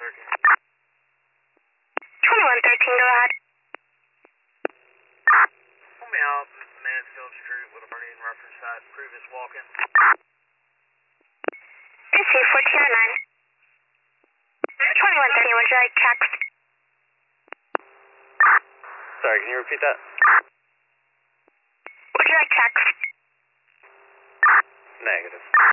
2113, go ahead. Pull me out Mansfield Street with a party in reference to that previous walk-in. PC 1409. 2113, would you like text? Sorry, can you repeat that? Would you like text? Negative.